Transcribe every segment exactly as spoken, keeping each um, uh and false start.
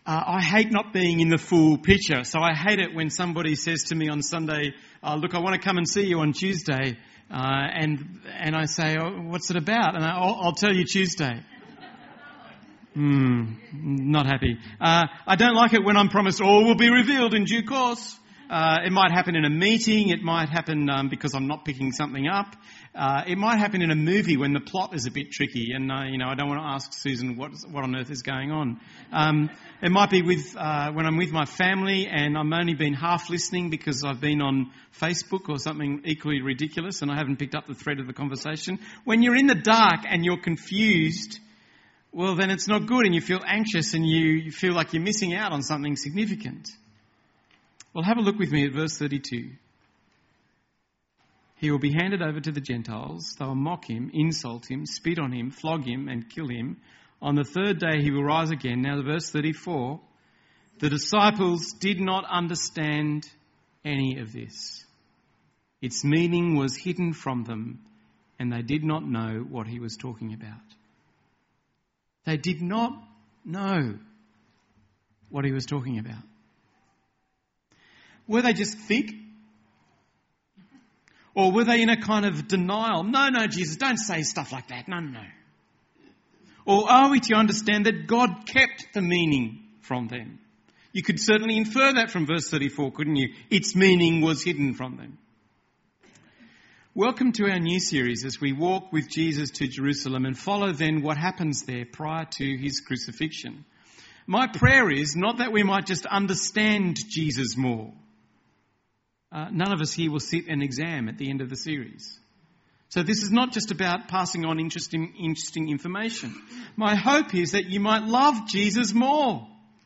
Uh, I hate not being in the full picture. So I hate it when somebody says to me on Sunday, uh, look, I want to come and see you on Tuesday. Uh, and and I say, oh, what's it about? And I, I'll, I'll tell you Tuesday. Hmm, not happy. Uh, I don't like it when I'm promised all will be revealed in due course. Uh, it might happen in a meeting. It might happen um, because I'm not picking something up. Uh, it might happen in a movie when the plot is a bit tricky, and uh, you know I don't want to ask Susan what what on earth is going on. Um, it might be with uh, when I'm with my family and I'm only been half listening because I've been on Facebook or something equally ridiculous and I haven't picked up the thread of the conversation. When you're in the dark and you're confused, well then it's not good, and you feel anxious and you, you feel like you're missing out on something significant. Well, have a look with me at verse thirty-two. He will be handed over to the Gentiles. They will mock him, insult him, spit on him, flog him and kill him. On the third day he will rise again. Now, verse thirty-four. The disciples did not understand any of this. Its meaning was hidden from them, and they did not know what he was talking about. They did not know what he was talking about. Were they just thick? Or were they in a kind of denial? No, no, Jesus, don't say stuff like that. No, no. Or are we to understand that God kept the meaning from them? You could certainly infer that from verse thirty-four, couldn't you? Its meaning was hidden from them. Welcome to our new series as we walk with Jesus to Jerusalem and follow then what happens there prior to his crucifixion. My prayer is not that we might just understand Jesus more. Uh, none of us here will sit an exam at the end of the series. So this is not just about passing on interesting, interesting information. My hope is that you might love Jesus more.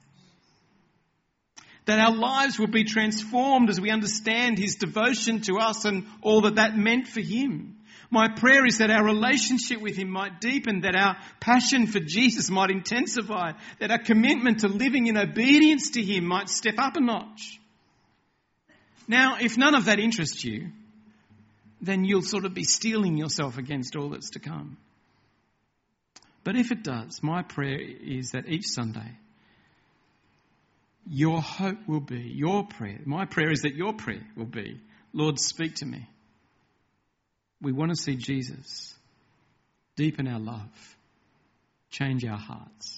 That our lives will be transformed as we understand his devotion to us and all that that meant for him. My prayer is that our relationship with him might deepen, that our passion for Jesus might intensify, that our commitment to living in obedience to him might step up a notch. Now, if none of that interests you, then you'll sort of be steeling yourself against all that's to come. But if it does, my prayer is that each Sunday, your hope will be, your prayer, my prayer is that your prayer will be, Lord, speak to me. We want to see Jesus deepen our love, change our hearts.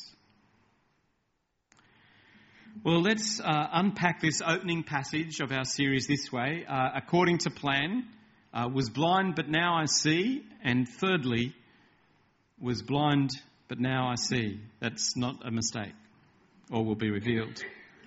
Well, let's uh, unpack this opening passage of our series this way. Uh, according to plan, uh, was blind but now I see. And thirdly, was blind but now I see. That's not a mistake, or will be revealed.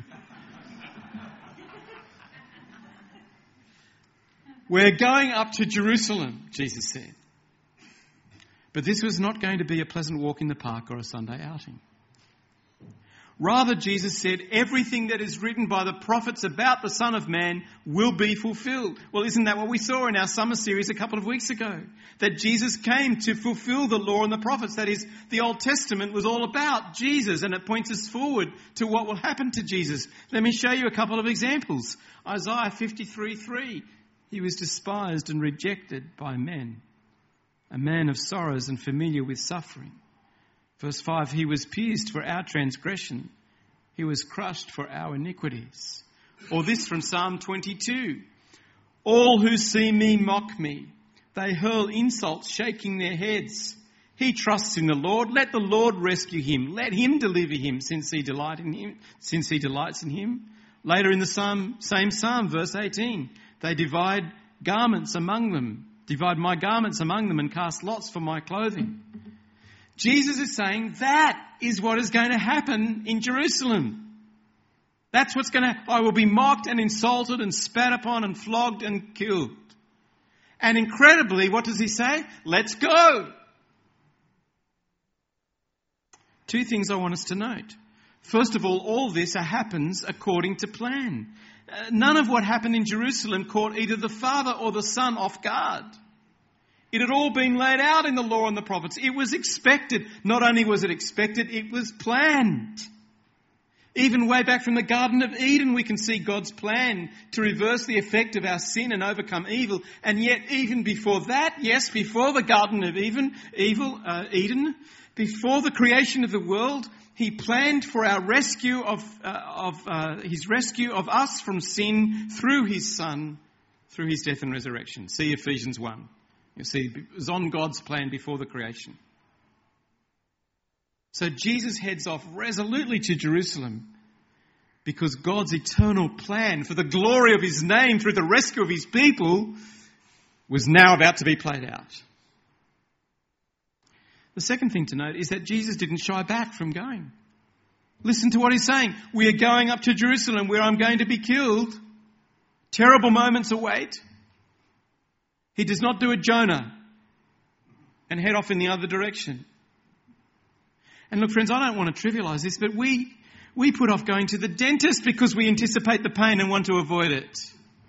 We're going up to Jerusalem, Jesus said. But this was not going to be a pleasant walk in the park or a Sunday outing. Rather, Jesus said, everything that is written by the prophets about the Son of Man will be fulfilled. Well, isn't that what we saw in our summer series a couple of weeks ago? That Jesus came to fulfill the law and the prophets. That is, the Old Testament was all about Jesus, and it points us forward to what will happen to Jesus. Let me show you a couple of examples. Isaiah fifty-three three. He was despised and rejected by men, a man of sorrows and familiar with suffering. Verse five, he was pierced for our transgression. He was crushed for our iniquities. Or this from Psalm twenty-two. All who see me mock me. They hurl insults, shaking their heads. He trusts in the Lord. Let the Lord rescue him. Let him deliver him since he delight in him, since he delights in him. Later in the psalm, same psalm, verse eighteen. They divide garments among them. Divide my garments among them and cast lots for my clothing. Jesus is saying that is what is going to happen in Jerusalem. That's what's going to, I will be mocked and insulted and spat upon and flogged and killed. And incredibly, what does he say? Let's go. Two things I want us to note. First of all, all this happens according to plan. Uh, none of what happened in Jerusalem caught either the Father or the Son off guard. It had all been laid out in the law and the prophets. It was expected. Not only was it expected, it was planned. Even way back from the Garden of Eden, we can see God's plan to reverse the effect of our sin and overcome evil. And yet, even before that, yes, before the Garden of Eden, evil, uh, Eden, before the creation of the world, He planned for our rescue of, uh, of uh, his rescue of us from sin through his Son, through his death and resurrection. See Ephesians one. You see, it was on God's plan before the creation. So Jesus heads off resolutely to Jerusalem because God's eternal plan for the glory of his name through the rescue of his people was now about to be played out. The second thing to note is that Jesus didn't shy back from going. Listen to what he's saying. We are going up to Jerusalem where I'm going to be killed. Terrible moments await. He does not do a Jonah and head off in the other direction. And look, friends, I don't want to trivialise this, but we, we put off going to the dentist because we anticipate the pain and want to avoid it.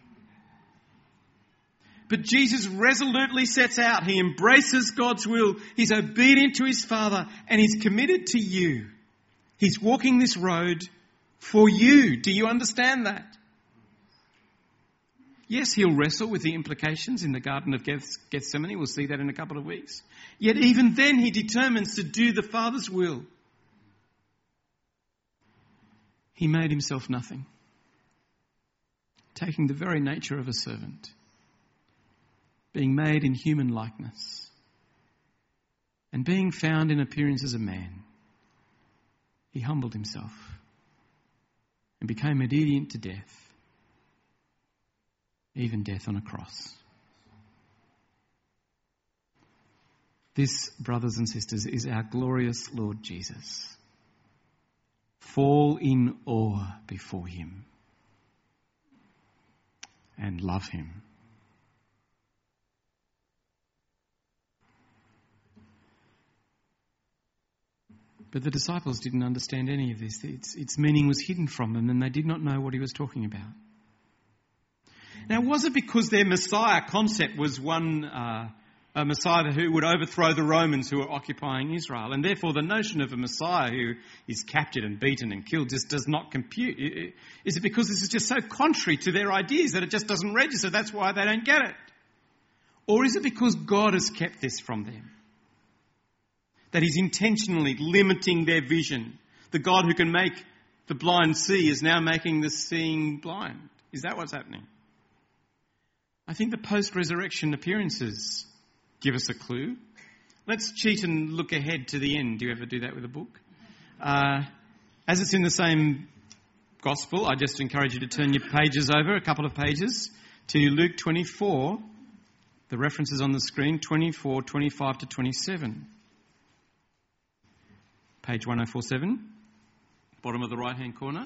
But Jesus resolutely sets out. He embraces God's will. He's obedient to his Father and he's committed to you. He's walking this road for you. Do you understand that? Yes, he'll wrestle with the implications in the Garden of Gethsemane. We'll see that in a couple of weeks. Yet even then he determines to do the Father's will. He made himself nothing, taking the very nature of a servant, being made in human likeness, and being found in appearance as a man. He humbled himself and became obedient to death, even death on a cross. This, brothers and sisters, is our glorious Lord Jesus. Fall in awe before him and love him. But the disciples didn't understand any of this. Its, its meaning was hidden from them and they did not know what he was talking about. Now, was it because their Messiah concept was one, uh, a Messiah who would overthrow the Romans who were occupying Israel, and therefore the notion of a Messiah who is captured and beaten and killed just does not compute? Is it because this is just so contrary to their ideas that it just doesn't register? That's why they don't get it. Or is it because God has kept this from them? That he's intentionally limiting their vision. The God who can make the blind see is now making the seeing blind. Is that what's happening? I think the post-resurrection appearances give us a clue. Let's cheat and look ahead to the end. Do you ever do that with a book? Uh, as it's in the same gospel, I just encourage you to turn your pages over, a couple of pages, to Luke twenty-four. The reference is on the screen, twenty-four, twenty-five to twenty-seven. Page ten forty-seven, bottom of the right-hand corner.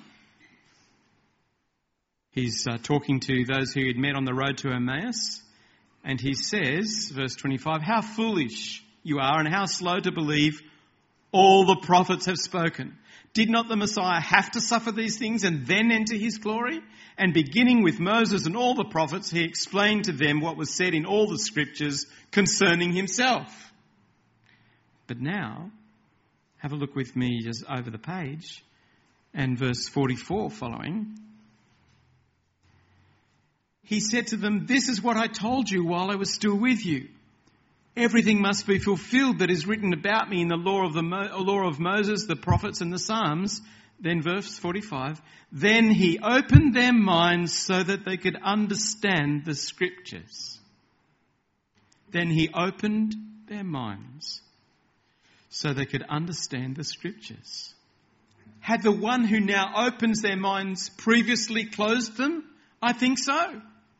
He's uh, talking to those who had met on the road to Emmaus. And he says, verse twenty-five, how foolish you are and how slow to believe all the prophets have spoken. Did not the Messiah have to suffer these things and then enter his glory? And beginning with Moses and all the prophets, he explained to them what was said in all the scriptures concerning himself. But now, have a look with me just over the page and verse forty-four following. He said to them, this is what I told you while I was still with you. Everything must be fulfilled that is written about me in the law of the Mo- law of Moses, the prophets and the Psalms. Then verse forty-five, then he opened their minds so that they could understand the scriptures. Then he opened their minds so they could understand the scriptures. Had the one who now opens their minds previously closed them? I think so.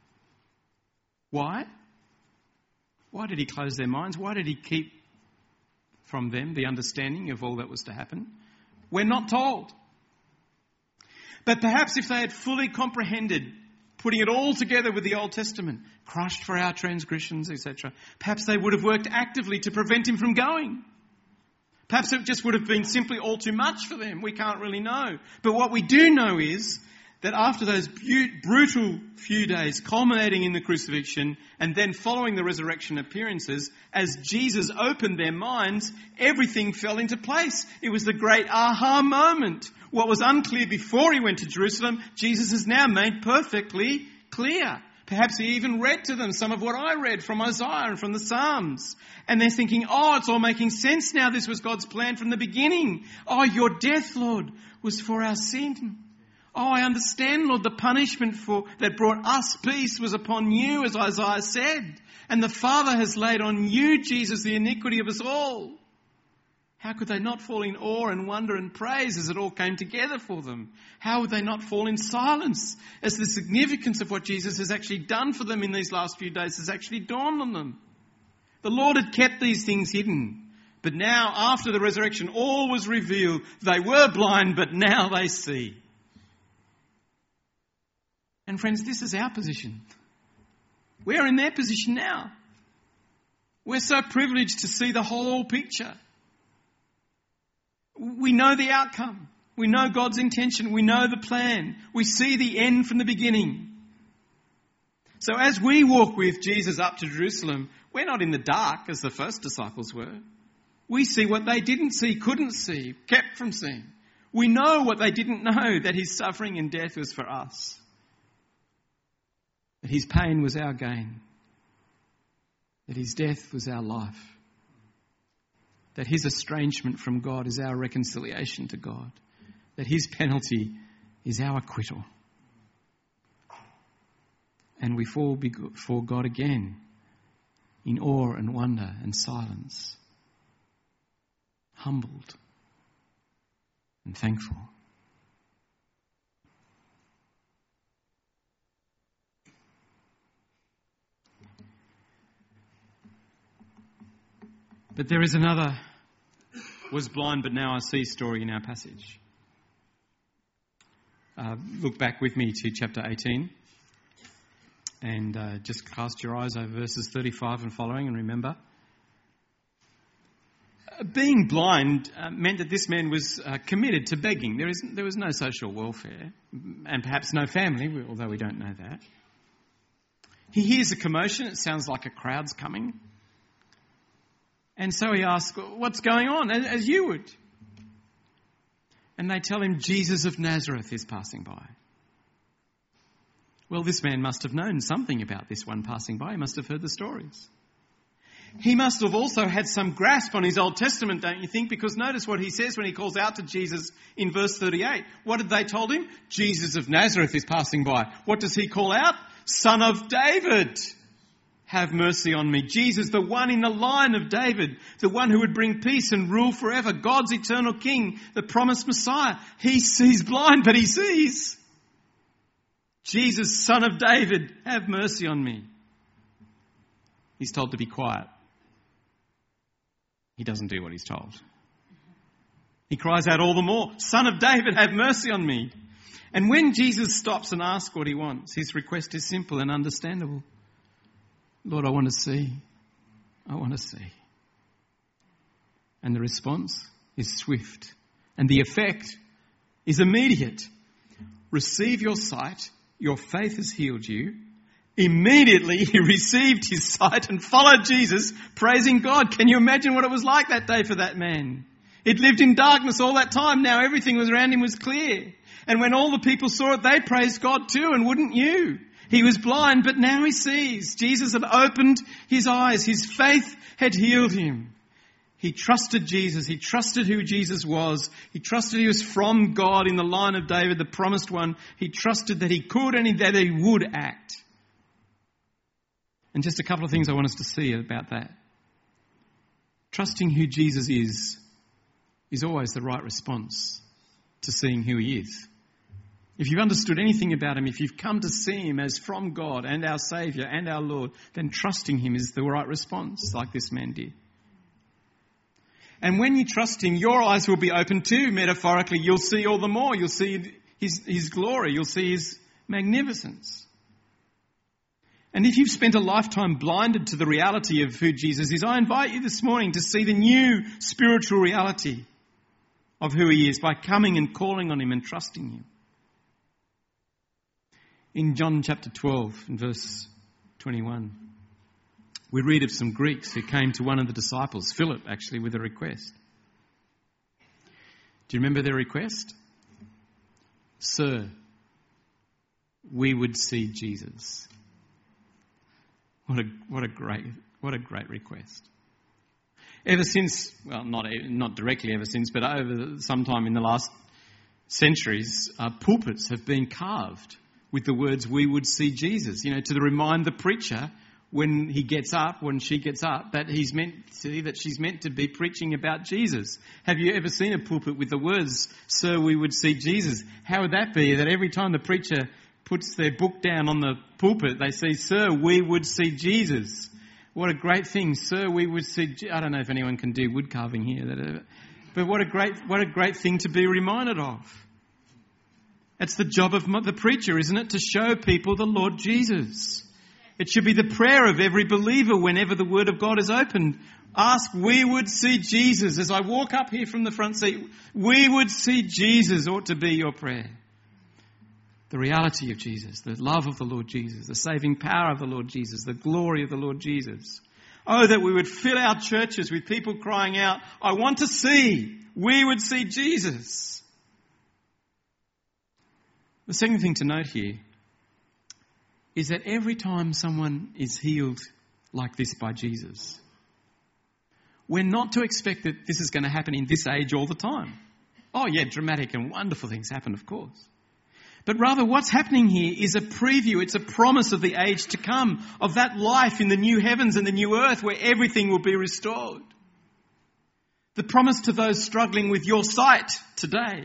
Why? Why did he close their minds? Why did he keep from them the understanding of all that was to happen? We're not told. But perhaps if they had fully comprehended, putting it all together with the Old Testament, crushed for our transgressions, et cetera, perhaps they would have worked actively to prevent him from going. Perhaps it just would have been simply all too much for them. We can't really know. But what we do know is that after those brutal few days culminating in the crucifixion and then following the resurrection appearances, as Jesus opened their minds, everything fell into place. It was the great aha moment. What was unclear before he went to Jerusalem, Jesus has now made perfectly clear. Perhaps he even read to them some of what I read from Isaiah and from the Psalms. And they're thinking, oh, it's all making sense now. This was God's plan from the beginning. Oh, your death, Lord, was for our sin. Oh, I understand, Lord, the punishment for that brought us peace was upon you, as Isaiah said. And the Father has laid on you, Jesus, the iniquity of us all. How could they not fall in awe and wonder and praise as it all came together for them? How would they not fall in silence as the significance of what Jesus has actually done for them in these last few days has actually dawned on them? The Lord had kept these things hidden. But now, after the resurrection, all was revealed. They were blind, but now they see. And friends, this is our position. We're in their position now. We're so privileged to see the whole picture. We know the outcome. We know God's intention. We know the plan. We see the end from the beginning. So as we walk with Jesus up to Jerusalem, we're not in the dark as the first disciples were. We see what they didn't see, couldn't see, kept from seeing. We know what they didn't know, that his suffering and death was for us. That his pain was our gain. That his death was our life. That his estrangement from God is our reconciliation to God. That his penalty is our acquittal. And we fall before God again in awe and wonder and silence. Humbled and thankful. But there is another was blind but now I see story in our passage. Uh, look back with me to chapter eighteen and uh, just cast your eyes over verses thirty-five and following and remember. Uh, being blind uh, meant that this man was uh, committed to begging. There is there was no social welfare and perhaps no family, although we don't know that. He hears a commotion. It sounds like a crowd's coming. And so he asks, what's going on? As you would. And they tell him Jesus of Nazareth is passing by. Well, this man must have known something about this one passing by. He must have heard the stories. He must have also had some grasp on his Old Testament, don't you think? Because notice what he says when he calls out to Jesus in verse thirty-eight. What did they told him? Jesus of Nazareth is passing by. What does he call out? Son of David. Have mercy on me. Jesus, the one in the line of David, the one who would bring peace and rule forever, God's eternal King, the promised Messiah. He sees blind, but he sees. Jesus, Son of David, have mercy on me. He's told to be quiet. He doesn't do what he's told. He cries out all the more, Son of David, have mercy on me. And when Jesus stops and asks what he wants, his request is simple and understandable. Lord, I want to see. I want to see. And the response is swift. And the effect is immediate. Receive your sight. Your faith has healed you. Immediately he received his sight and followed Jesus, praising God. Can you imagine what it was like that day for that man? He'd lived in darkness all that time. Now everything was around him was clear. And when all the people saw it, they praised God too, and wouldn't you? He was blind, but now he sees. Jesus had opened his eyes. His faith had healed him. He trusted Jesus. He trusted who Jesus was. He trusted he was from God in the line of David, the promised one. He trusted that he could and that he would act. And just a couple of things I want us to see about that. Trusting who Jesus is is always the right response to seeing who he is. If you've understood anything about him, if you've come to see him as from God and our Saviour and our Lord, then trusting him is the right response, like this man did. And when you trust him, your eyes will be open too, metaphorically. You'll see all the more. You'll see his, his glory. You'll see his magnificence. And if you've spent a lifetime blinded to the reality of who Jesus is, I invite you this morning to see the new spiritual reality of who he is by coming and calling on him and trusting him. In John chapter twelve and verse twenty-one, we read of some Greeks who came to one of the disciples, Philip actually, with a request. Do you remember their request? Sir, we would see Jesus. What a, what a great, what a great request. Ever since, well, not, not directly ever since, but over some time in the last centuries, uh, pulpits have been carved with the words, "We would see Jesus," you know, to remind the preacher when he gets up, when she gets up, that he's meant to, that she's meant to be preaching about Jesus. Have you ever seen a pulpit with the words, "Sir, we would see Jesus"? How would that be that every time the preacher puts their book down on the pulpit, they say, "Sir, we would see Jesus"? What a great thing, "Sir, we would see." Je-. I don't know if anyone can do wood carving here, but what a great, what a great thing to be reminded of. It's the job of the preacher, isn't it, to show people the Lord Jesus. It should be the prayer of every believer whenever the Word of God is opened. Ask, "We would see Jesus." As I walk up here from the front seat, "We would see Jesus" ought to be your prayer. The reality of Jesus, the love of the Lord Jesus, the saving power of the Lord Jesus, the glory of the Lord Jesus. Oh, that we would fill our churches with people crying out, "I want to see. We would see Jesus." The second thing to note here is that every time someone is healed like this by Jesus, we're not to expect that this is going to happen in this age all the time. Oh yeah, dramatic and wonderful things happen, of course. But rather what's happening here is a preview, it's a promise of the age to come, of that life in the new heavens and the new earth where everything will be restored. The promise to those struggling with your sight today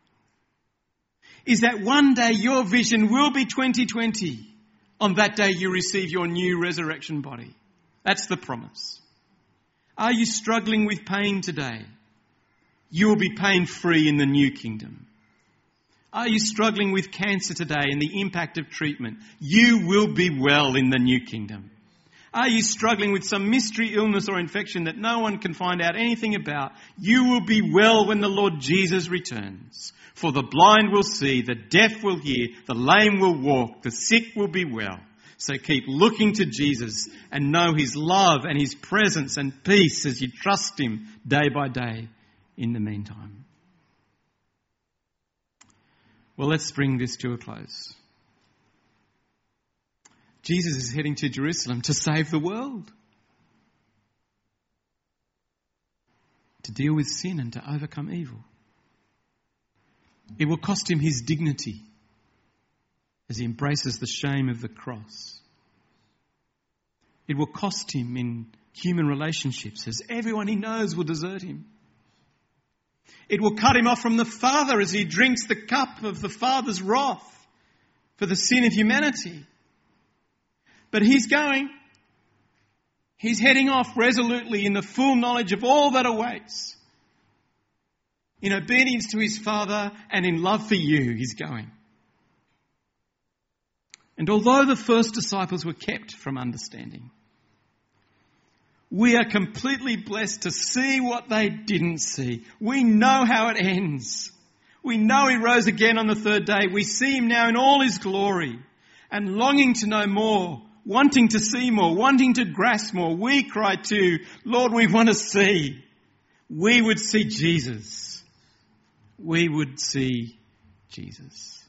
is that one day your vision will be twenty twenty. On that day you receive your new resurrection body. That's the promise. Are you struggling with pain today? You will be pain-free in the new kingdom. Are you struggling with cancer today and the impact of treatment? You will be well in the new kingdom. Are you struggling with some mystery illness or infection that no one can find out anything about? You will be well when the Lord Jesus returns. For the blind will see, the deaf will hear, the lame will walk, the sick will be well. So keep looking to Jesus and know His love and His presence and peace as you trust Him day by day in the meantime. Well, let's bring this to a close. Jesus is heading to Jerusalem to save the world, to deal with sin and to overcome evil. It will cost Him His dignity as He embraces the shame of the cross. It will cost Him in human relationships as everyone He knows will desert Him. It will cut Him off from the Father as He drinks the cup of the Father's wrath for the sin of humanity. But He's going. He's heading off resolutely in the full knowledge of all that awaits. In obedience to His Father and in love for you, He's going. And although the first disciples were kept from understanding, we are completely blessed to see what they didn't see. We know how it ends. We know He rose again on the third day. We see Him now in all His glory and longing to know more, wanting to see more, wanting to grasp more. We cry too, "Lord, we want to see. We would see Jesus. We would see Jesus."